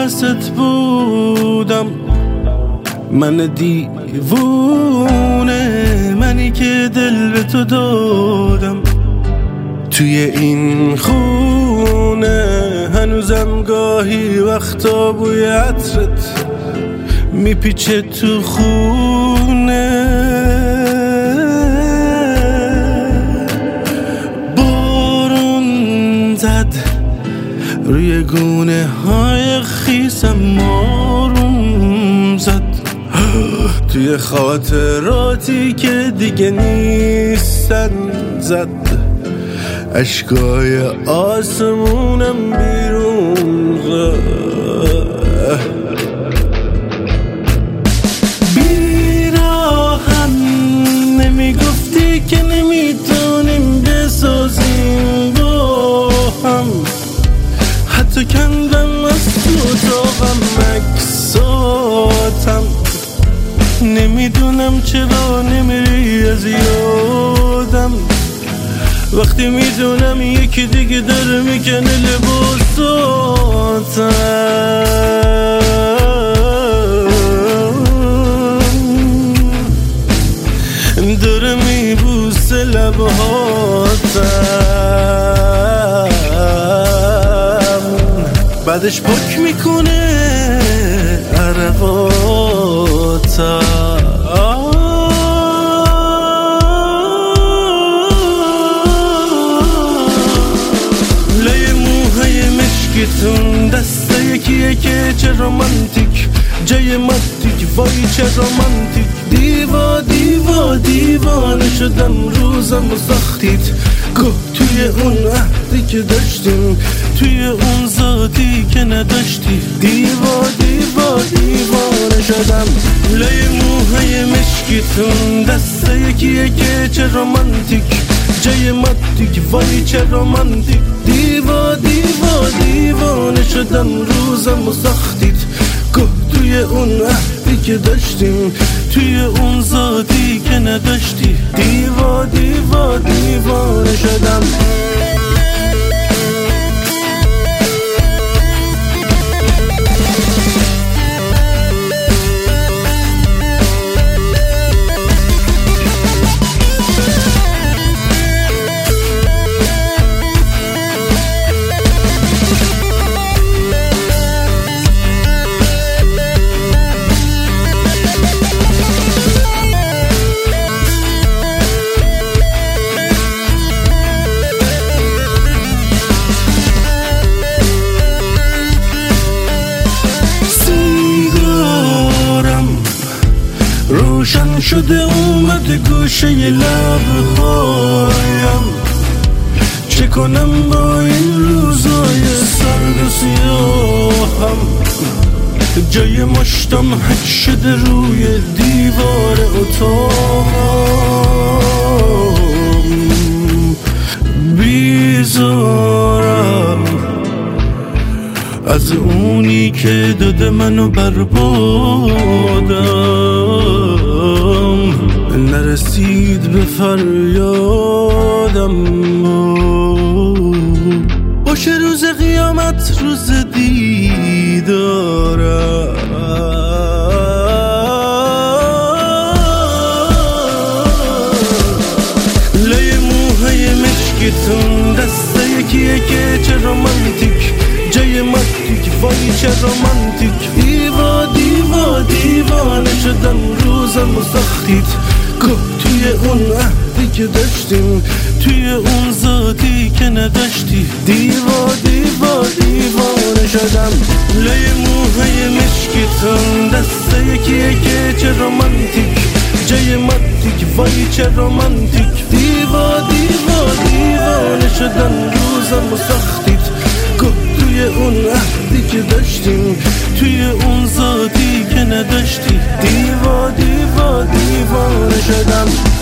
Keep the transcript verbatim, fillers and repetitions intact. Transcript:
ست بودم، من دیوونه، منی که دل به تو دادم. توی این خونه هنوزم گاهی وقتا بوی عطرت میپیچه تو خونه. بارون زد روی گونه های خیسم، آروم زد توی خاطراتی که دیگه نیستن، زد اشکای آسمونم بیرون زد. بیراهم نمیگفتی که نمیتونیم بسازیم با هم، حتی کندم از تو اتاقم عکساتم. نمیدونم چرا نمیری از یادم، وقتی میدونم یکی دیگه داره میکنه لباساتم. داره میبوسه لبهاتم، بعدش پاک میکنه عرقاتم. دسته یکیه که چه رومانتیک، جای ماتیک وای چه رومانتیک. دیوا دیوا دیوانه شدم روزم و ساختید، گه توی اون عهدی که داشتیم، توی اون ذاتی که نداشتی. دیوا دیوا دیوانه شدم. لای موهای مشکیتون دسته یکیه که چه رومانتیک، جای ماتیک وای چه رومانتیک. دیوا دیوا دیوانه شدم روزم و ساختید، گه توی اون عهدی که داشتیم، توی اون ذاتی که نداشتی. دیوا دیوا دیوانه شدم. روشن شده اومده گوشه ی لبهایم، چه کنم با این روزای سرد و سیاهم. جای مشتم حک شده روی دیوار اتاقم. بیزارم از اونی که داده منو بربادم، نرسید به فریادم. باشه روز قیامت روز دیدارم. لای موهای مشکیتون دسته یکیه که چه رومانتیک، جای ماتیک وای چه رومانتیک. دیوا دیوا دیوانه شدم روزم و ساختید، گه توی اون عهدی که داشتیم، توی اون ذاتی که نداشتی. دیوا دیوا دیوانه شدم. لای موهای مشکیتون دسته یکیه که چه رومانتیک، جای ماتیک وای چه رومانتیک. دیوا دیوا دیوانه شدم روزم و ساختید، گه توی اون عهدی که داشتیم، توی اون ذاتی که نداشتی. دیوا دیوا دیوانه شدم.